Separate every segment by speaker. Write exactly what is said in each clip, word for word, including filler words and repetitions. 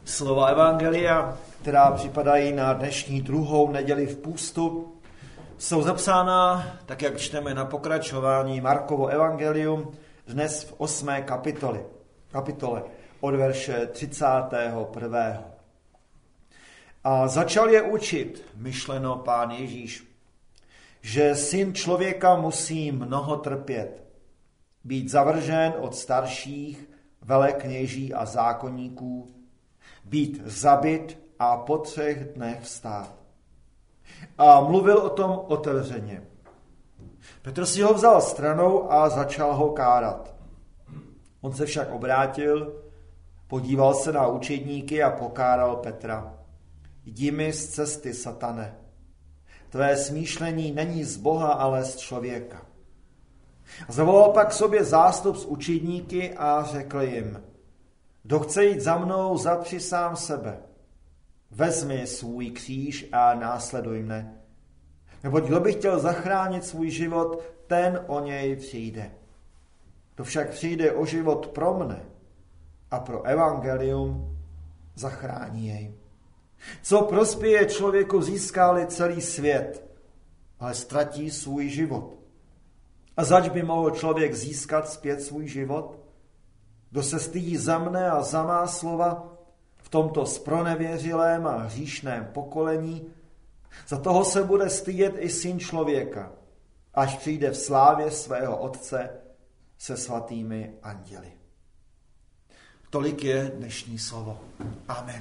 Speaker 1: Slova evangelia, která připadají na dnešní druhou neděli v půstu, jsou zapsána, tak jak čteme na pokračování Markovo evangelium, dnes v osmé kapitole, kapitole od verše třicátého prvého. A začal je učit, myšleno Pán Ježíš, že syn člověka musí mnoho trpět, být zavržen od starších, velekněží a zákonníků, být zabit a po třech dnech vstát. A mluvil o tom otevřeně. Petr si ho vzal stranou a začal ho kárat. On se však obrátil, podíval se na učedníky a pokáral Petra. Jdi mi z cesty, satane. Tvé smýšlení není z Boha, ale z člověka. Zavolal pak sobě zástup z učedníky a řekl jim, kdo chce jít za mnou, zapři sám sebe. Vezmi svůj kříž a následuj mne. Neboť kdo by chtěl zachránit svůj život, ten o něj přijde. Kdo však přijde o život pro mne a pro evangelium, zachrání jej. Co prospěje člověku, získá-li celý svět, ale ztratí svůj život. A zač by mohl člověk získat zpět svůj život? Kdo se stydí za mne a za má slova v tomto zpronevěřilém a hříšném pokolení, za toho se bude stydět i syn člověka, až přijde v slávě svého Otce se svatými anděli. Tolik je dnešní slovo. Amen.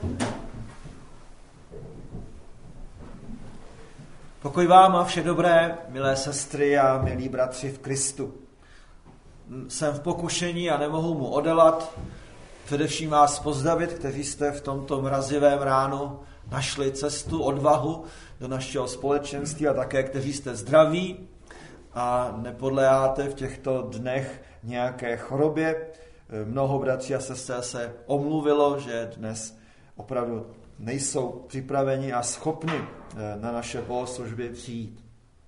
Speaker 1: Pokoj vám a vše dobré, milé sestry a milí bratři v Kristu. Jsem v pokušení a nemohu mu odelat. Především vás pozdravit, kteří jste v tomto mrazivém ránu našli cestu, odvahu do našeho společenství a také, kteří jste zdraví a nepodléháte v těchto dnech nějaké chorobě. Mnoho bratří a sester se omluvilo, že dnes opravdu nejsou připraveni a schopni na naše bohoslužby přijít.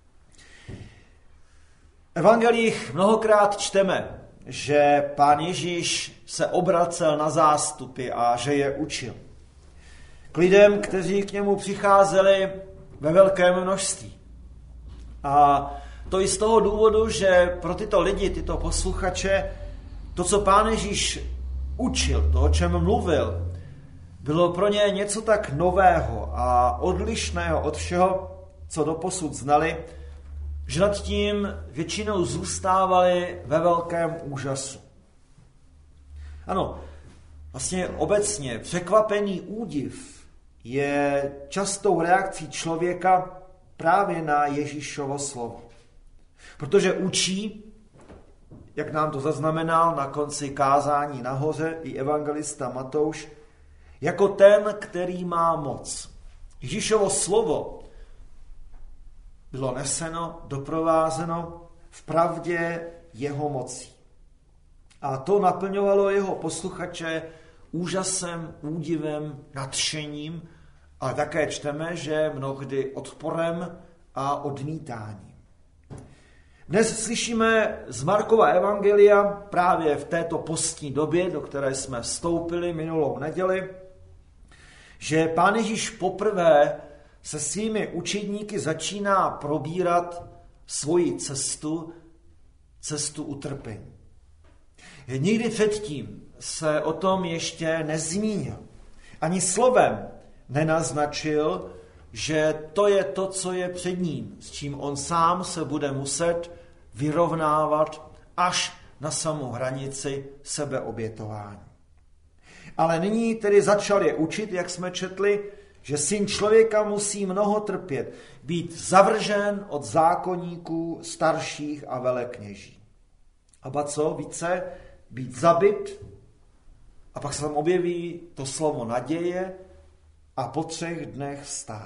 Speaker 1: V evangelích mnohokrát čteme, že Pán Ježíš se obracel na zástupy a že je učil. K lidem, kteří k němu přicházeli ve velkém množství. A to i z toho důvodu, že pro tyto lidi, tyto posluchače, to, co Pán Ježíš učil, to, o čem mluvil, bylo pro ně něco tak nového a odlišného od všeho, co doposud znali, že nad tím většinou zůstávali ve velkém úžasu. Ano, vlastně obecně překvapený údiv je častou reakcí člověka právě na Ježíšovo slovo. Protože učí, jak nám to zaznamenal na konci kázání nahoře i evangelista Matouš, jako ten, který má moc. Ježíšovo slovo bylo neseno, doprovázeno v pravdě jeho mocí. A to naplňovalo jeho posluchače úžasem, údivem, nadšením, ale také čteme, že mnohdy odporem a odmítáním. Dnes slyšíme z Markova evangelia právě v této postní době, do které jsme vstoupili minulou neděli, že Pán Ježíš poprvé se svými učedníky začíná probírat svoji cestu, cestu utrpení. Nikdy předtím se o tom ještě nezmínil. Ani slovem nenaznačil, že to je to, co je před ním, s čím on sám se bude muset vyrovnávat až na samou hranici sebeobětování. Ale nyní tedy začal je učit, jak jsme četli, že syn člověka musí mnoho trpět, být zavržen od zákonníků, starších a velekněží. A ba co více, být zabit, a pak se tam objeví to slovo naděje a po třech dnech vstát.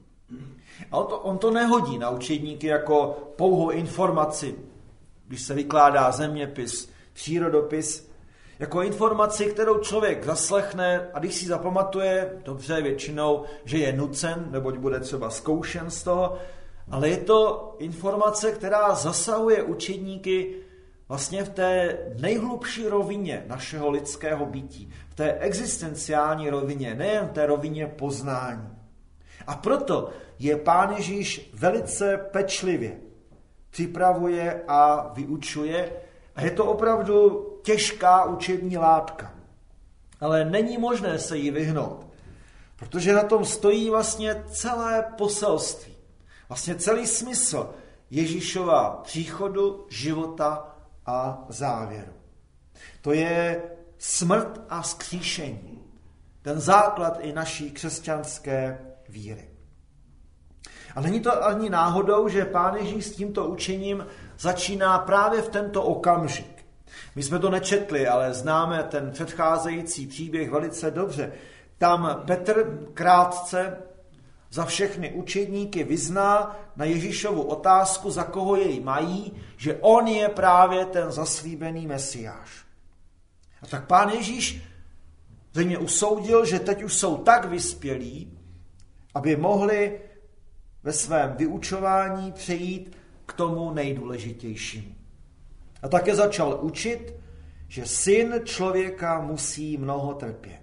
Speaker 1: A on to, on to nehodí na učedníky jako pouhou informaci, když se vykládá zeměpis, přírodopis, jako informaci, kterou člověk zaslechne a když si zapamatuje, dobře většinou, že je nucen, neboť bude třeba zkoušen z toho, ale je to informace, která zasahuje učedníky vlastně v té nejhlubší rovině našeho lidského bytí, v té existenciální rovině, nejen té rovině poznání. A proto je Pán Ježíš velice pečlivě připravuje a vyučuje. A je to opravdu těžká učební látka. Ale není možné se jí vyhnout, protože na tom stojí vlastně celé poselství. Vlastně celý smysl Ježíšova příchodu, života a závěru. To je smrt a vzkříšení. Ten základ i naší křesťanské víry. A není to ani náhodou, že Pán Ježíš s tímto učením začíná právě v tento okamžik. My jsme to nečetli, ale známe ten předcházející příběh velice dobře. Tam Petr krátce za všechny učedníky vyzná na Ježíšovu otázku, za koho jej mají, že on je právě ten zaslíbený Mesiáš. A tak Pán Ježíš zřejmě usoudil, že teď už jsou tak vyspělí, aby mohli ve svém vyučování přejít k tomu nejdůležitějšímu. A také začal učit, že syn člověka musí mnoho trpět.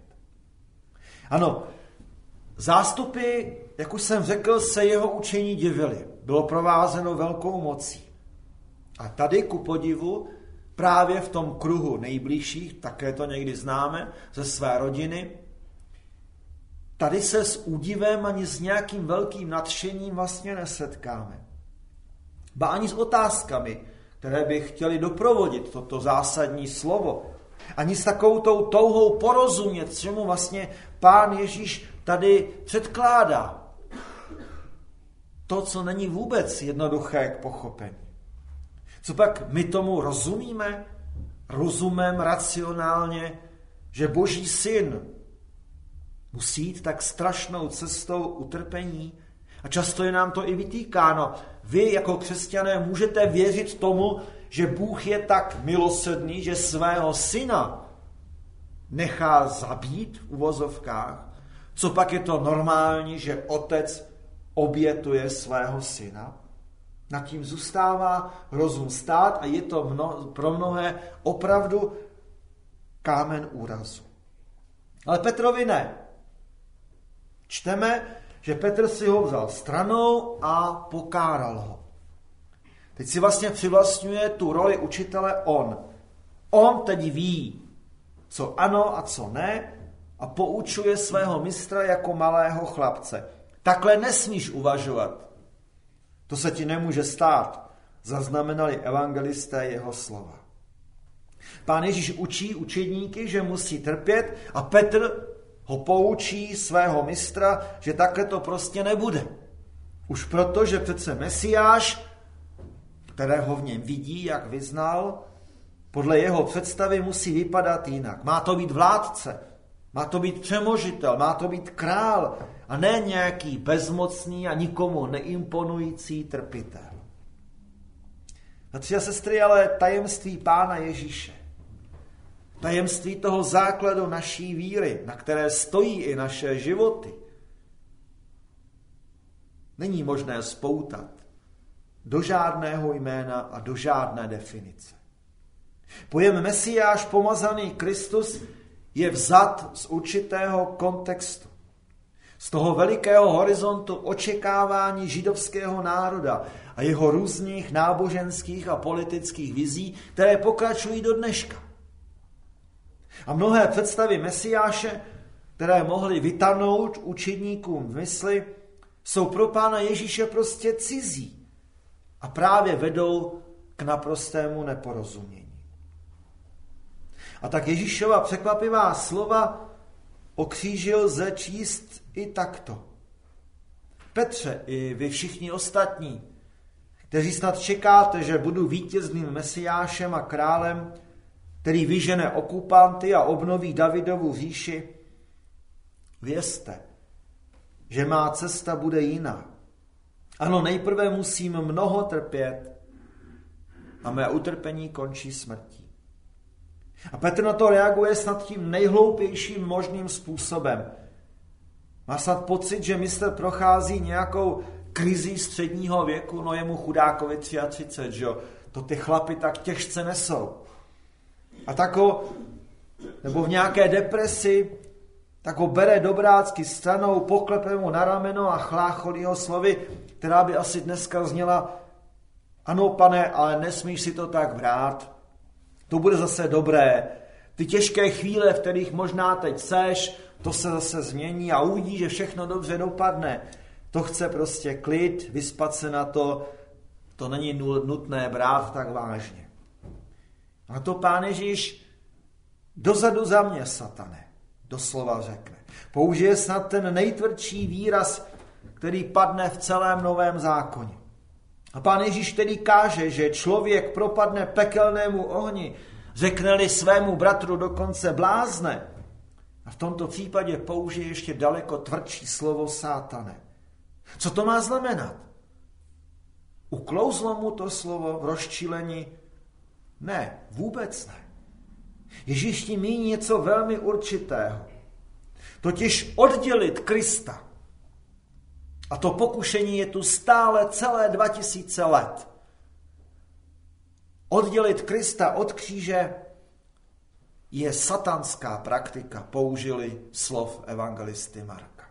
Speaker 1: Ano, zástupy, jak už jsem řekl, se jeho učení divily. Bylo provázeno velkou mocí. A tady, ku podivu, právě v tom kruhu nejbližších, také to někdy známe ze své rodiny, tady se s údivem ani s nějakým velkým nadšením vlastně nesetkáme. Ba ani s otázkami, které by chtěli doprovodit toto zásadní slovo. Ani s takovou tou touhou porozumět, čemu vlastně Pán Ježíš tady předkládá. To, co není vůbec jednoduché k pochopení. Co pak my tomu rozumíme? Rozumem racionálně, že Boží syn musí jít tak strašnou cestou utrpení. A často je nám to i vytýkáno. Vy jako křesťané můžete věřit tomu, že Bůh je tak milosrdný, že svého syna nechá zabít v uvozovkách. Co pak je to normální, že otec obětuje svého syna? Nad tím zůstává rozum stát a je to mno, pro mnohé opravdu kámen úrazu. Ale Petrovi ne. Čteme, že Petr si ho vzal stranou a pokáral ho. Teď si vlastně přivlastňuje tu roli učitele on. On teď ví, co ano a co ne, a poučuje svého mistra jako malého chlapce. Takhle nesmíš uvažovat. To se ti nemůže stát, zaznamenali evangelisté jeho slova. Pán Ježíš učí učedníky, že musí trpět, a Petr ho poučí svého mistra, že takhle to prostě nebude. Už proto, že přece Mesiáš, kterého v něm vidí, jak vyznal, podle jeho představy musí vypadat jinak. Má to být vládce, má to být přemožitel, má to být král a ne nějaký bezmocný a nikomu neimponující trpitel. Bratři a sestry, ale tajemství Pána Ježíše, tajemství toho základu naší víry, na které stojí i naše životy, není možné spoutat do žádného jména a do žádné definice. Pojem Mesiáš, pomazaný Kristus, je vzat z určitého kontextu. Z toho velikého horizontu očekávání židovského národa a jeho různých náboženských a politických vizí, které pokračují do dneška. A mnohé představy Mesiáše, které mohly vytanout učedníkům v mysli, jsou pro Pána Ježíše prostě cizí a právě vedou k naprostému neporozumění. A tak Ježíšova překvapivá slova o kříži lze číst i takto. Petře, i vy všichni ostatní, kteří snad čekáte, že budu vítězným Mesiášem a králem, který vyžene okupanty a obnoví Davidovu říši, vězte, že má cesta bude jiná. Ano, nejprve musím mnoho trpět a mé utrpení končí smrtí. A Petr na to reaguje snad tím nejhloupějším možným způsobem. Má snad pocit, že mistr prochází nějakou krizí středního věku, no je mu chudákovi třicet tři, že jo? To ty chlapi tak těžce nesou. A tak ho nebo v nějaké depresi, tak ho bere dobrácky stranou, poklepe mu na rameno a chlácholí ho slovy, která by asi dneska zněla: ano, pane, ale nesmíš si to tak brát. To bude zase dobré. Ty těžké chvíle, v kterých možná teď seš, to se zase změní a uvidí, že všechno dobře dopadne. To chce prostě klid, vyspat se na to, to není nutné brát tak vážně. A to Pán Ježíš: dozadu za mě, satane, doslova řekne. Použije snad ten nejtvrdší výraz, který padne v celém Novém zákoně. A Pán Ježíš tedy káže, že člověk propadne pekelnému ohni, řekne-li svému bratru dokonce blázne. A v tomto případě použije ještě daleko tvrdší slovo sátane. Co to má znamenat? Uklouzlo mu to slovo v rozčílení? Ne, vůbec ne. Ježíš tím míní něco velmi určitého. Totiž oddělit Krista. A to pokušení je tu stále celé dva tisíce let. Oddělit Krista od kříže je satanská praktika, použili slov evangelisty Marka.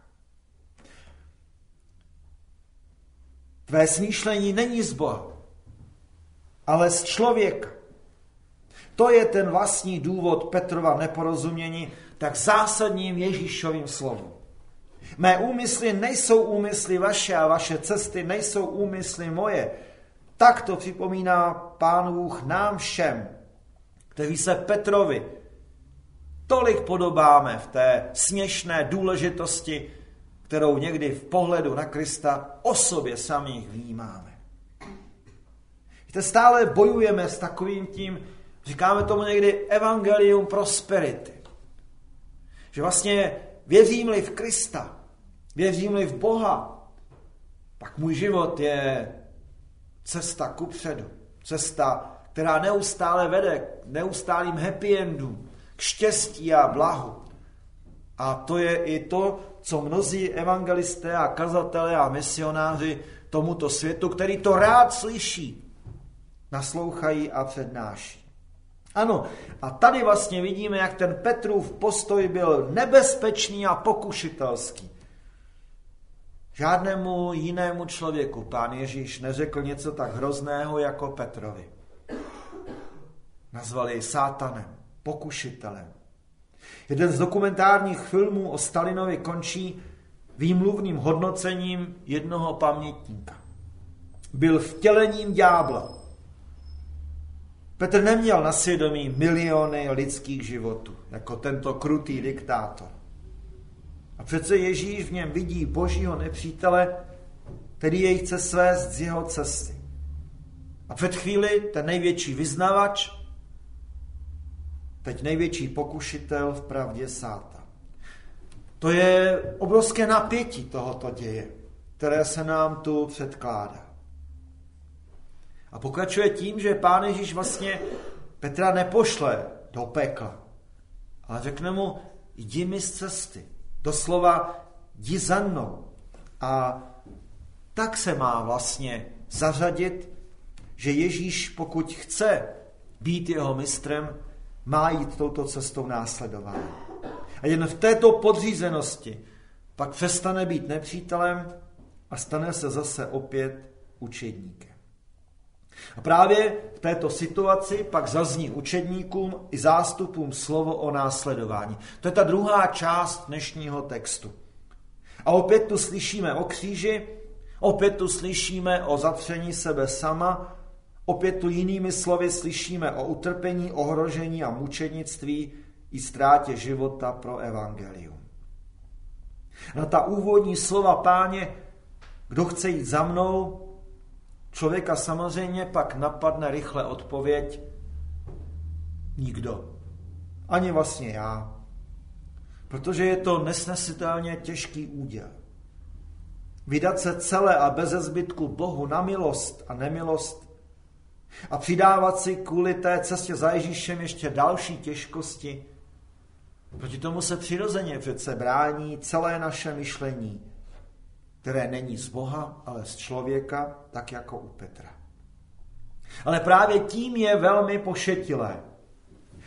Speaker 1: Tvé smýšlení není z Boha, ale z člověka. To je ten vlastní důvod Petrova neporozumění tak zásadním Ježíšovým slovům. Mé úmysly nejsou úmysly vaše a vaše cesty nejsou úmysly moje. Tak to připomíná Pán Bůh nám všem, kteří se Petrovi tolik podobáme v té směšné důležitosti, kterou někdy v pohledu na Krista o sobě samých vnímáme. Víte, stále bojujeme s takovým tím, říkáme tomu někdy evangelium prosperity. Že vlastně věřím-li v Krista, věřím-li v Boha, pak můj život je cesta kupředu. Cesta, která neustále vede k neustálým happy endům, k štěstí a blahu. A to je i to, co mnozí evangelisté a kazatelé a misionáři tomuto světu, který to rád slyší, naslouchají a přednáší. Ano, a tady vlastně vidíme, jak ten Petrův postoj byl nebezpečný a pokušitelský. Žádnému jinému člověku Pán Ježíš neřekl něco tak hrozného jako Petrovi. Nazval jej sátanem, pokušitelem. Jeden z dokumentárních filmů o Stalinovi končí výmluvným hodnocením jednoho pamětníka. Byl vtělením ďábla. Petr neměl na svědomí miliony lidských životů, jako tento krutý diktátor. A přece Ježíš v něm vidí božího nepřítele, který jej chce svést z jeho cesty. A před chvíli ten největší vyznavač, teď největší pokušitel v pravdě sátan. To je obrovské napětí tohoto děje, které se nám tu předkládá. A pokračuje tím, že Pán Ježíš vlastně Petra nepošle do pekla, ale řekne mu: jdi mi z cesty. Doslova jdi za mnou. A tak se má vlastně zařadit, že Ježíš, pokud chce být jeho mistrem, má jít touto cestou následování. A jen v této podřízenosti pak přestane být nepřítelem a stane se zase opět učedníkem. A právě v této situaci pak zazní učedníkům i zástupům slovo o následování. To je ta druhá část dnešního textu. A opět tu slyšíme o kříži, opět tu slyšíme o zatření sebe sama, opět tu jinými slovy slyšíme o utrpení, ohrožení a mučednictví i ztrátě života pro evangelium. Na ta úvodní slova Páně, kdo chce jít za mnou, člověka samozřejmě pak napadne rychle odpověď: nikdo. Ani vlastně já. Protože je to nesnesitelně těžký úděl. Vydat se celé a beze zbytku Bohu na milost a nemilost a přidávat si kvůli té cestě za Ježíšem ještě další těžkosti. Proti tomu se přirozeně přece brání celé naše myšlení, které není z Boha, ale z člověka, tak jako u Petra. Ale právě tím je velmi pošetilé,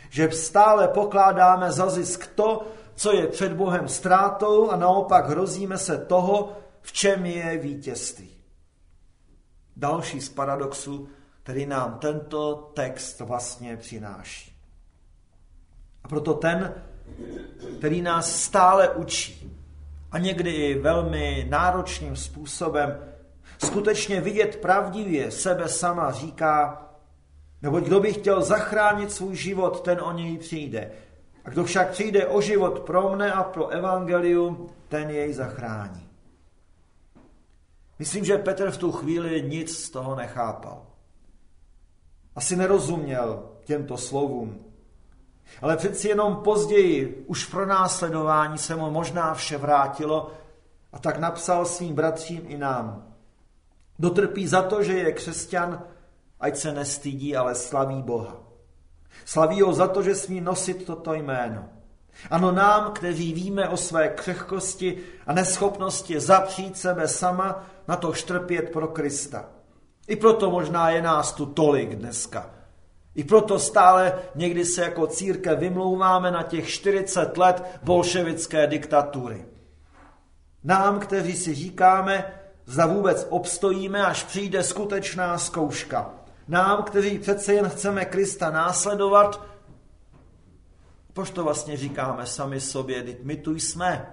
Speaker 1: Že stále pokládáme za zisk to, co je před Bohem ztrátou a naopak hrozíme se toho, v čem je vítězství. Další z paradoxů, který nám tento text vlastně přináší. A proto ten, který nás stále učí a někdy i velmi náročným způsobem skutečně vidět pravdivě sebe sama, říká, neboť kdo by chtěl zachránit svůj život, ten o něj přijde. A kdo však přijde o život pro mne a pro evangelium, ten jej zachrání. Myslím, že Petr v tu chvíli nic z toho nechápal. Asi nerozuměl těmto slovům. Ale přeci jenom později, už pro následování se mu možná vše vrátilo a tak napsal svým bratřím i nám. Kdo trpí za to, že je křesťan, ať se nestydí, ale slaví Boha. Slaví ho za to, že smí nosit toto jméno. Ano, nám, kteří víme o své křehkosti a neschopnosti zapřít sebe sama, na to štrpět pro Krista. I proto možná je nás tu tolik dneska. I proto stále někdy se jako církev vymlouváme na těch čtyřicet let bolševické diktatury. Nám, kteří si říkáme, zda vůbec obstojíme, až přijde skutečná zkouška. Nám, kteří přece jen chceme Krista následovat, proč to vlastně říkáme sami sobě, teď my tu jsme.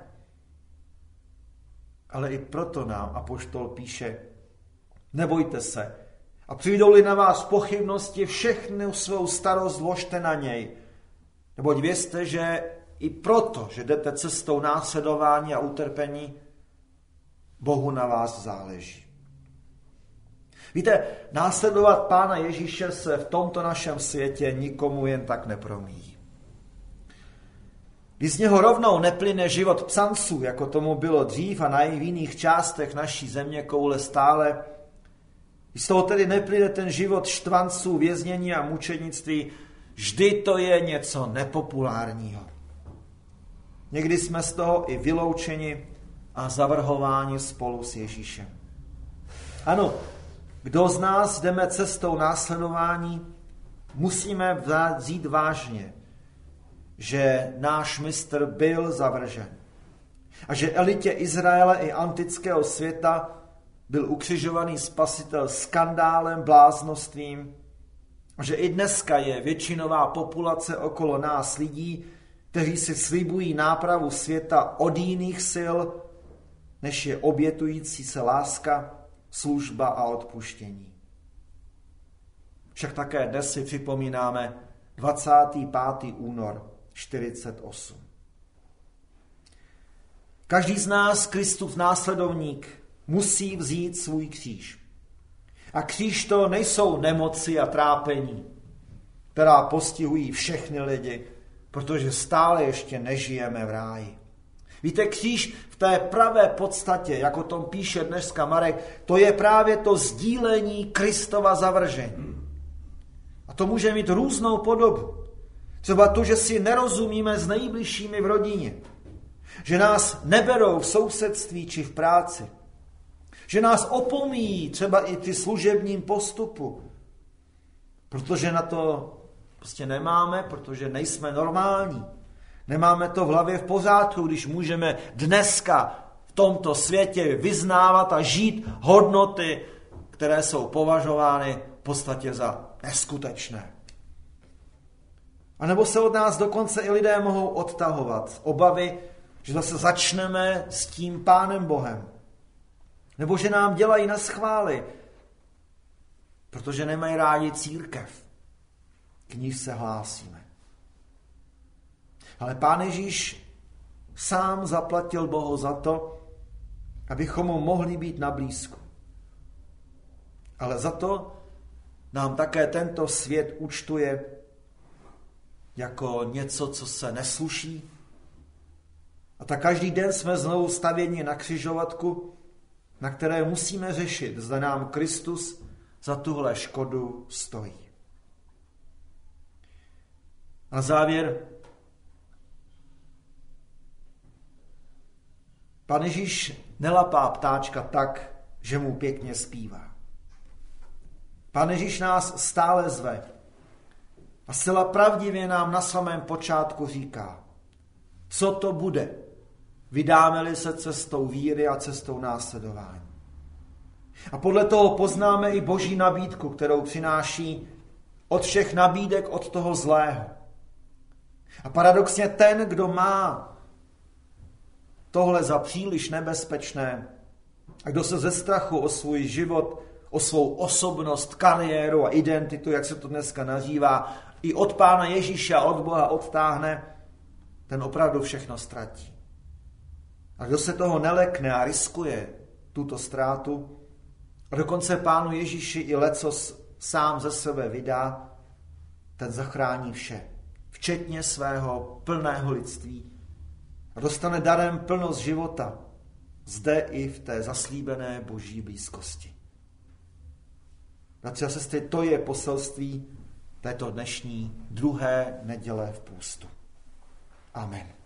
Speaker 1: Ale i proto nám apoštol píše, nebojte se, a přijdou-li na vás pochybnosti, všechnu svou starost vložte na něj. Neboť vězte, že i proto, že jdete cestou následování a utrpení, Bohu na vás záleží. Víte, následovat Pána Ježíše se v tomto našem světě nikomu jen tak nepromíjí. Když z něho rovnou neplyne život psanců, jako tomu bylo dřív a na jiných částech naší země koule stále, když z toho tedy neplyne ten život štvanců, věznění a mučenictví, vždy to je něco nepopulárního. Někdy jsme z toho i vyloučeni a zavrhováni spolu s Ježíšem. Ano, kdo z nás jdeme cestou následování, musíme vzít vážně, že náš mistr byl zavržen a že elitě Izraele i antického světa byl ukřižovaný spasitel skandálem, bláznostvím a že i dneska je většinová populace okolo nás lidí, kteří si slibují nápravu světa od jiných sil, než je obětující se láska, služba a odpuštění. Však také dnes si připomínáme dvacátého pátého února čtyřicet osm. Každý z nás, Kristův následovník, musí vzít svůj kříž. A kříž to nejsou nemoci a trápení, která postihují všechny lidi, protože stále ještě nežijeme v ráji. Víte, kříž v té pravé podstatě, jak o tom píše dneska Marek, to je právě to sdílení Kristova zavržení. A to může mít různou podobu. Třeba to, že si nerozumíme s nejbližšími v rodině. Že nás neberou v sousedství či v práci. Že nás opomíjí třeba i při služebním postupu. Protože na to prostě nemáme, protože nejsme normální. Nemáme to v hlavě v pořádku, když můžeme dneska v tomto světě vyznávat a žít hodnoty, které jsou považovány v podstatě za neskutečné. A nebo se od nás dokonce i lidé mohou odtahovat. Obavy, že zase začneme s tím Pánem Bohem. Nebo že nám dělají naschvály, protože nemají rádi církev, k níž se hlásíme. Ale Pán Ježíš sám zaplatil Bohu za to, abychom mu mohli být na blízku. Ale za to nám také tento svět účtuje jako něco, co se nesluší. A tak každý den jsme znovu stavěni na křižovatku, na které musíme řešit, zda nám Kristus za tuhle škodu stojí. Na závěr, Pán Ježíš nelapá ptáčka tak, že mu pěkně zpívá. Pán Ježíš nás stále zve. A zcela pravdivě nám na samém počátku říká, co to bude, vydáme-li se cestou víry a cestou následování. A podle toho poznáme i Boží nabídku, kterou přináší od všech nabídek od toho zlého. A paradoxně ten, kdo má tohle za příliš nebezpečné a kdo se ze strachu o svůj život, o svou osobnost, kariéru a identitu, jak se to dneska nazývá, i od Pána Ježíše a od Boha odtáhne, ten opravdu všechno ztratí. A kdo se toho nelekne a riskuje tuto ztrátu, a dokonce Pánu Ježíši i lecos sám ze sebe vydá, ten zachrání vše, včetně svého plného lidství. A dostane darem plnost života, zde i v té zaslíbené Boží blízkosti. Bratři a sestry, to je poselství této dnešní druhé neděle v půstu. Amen.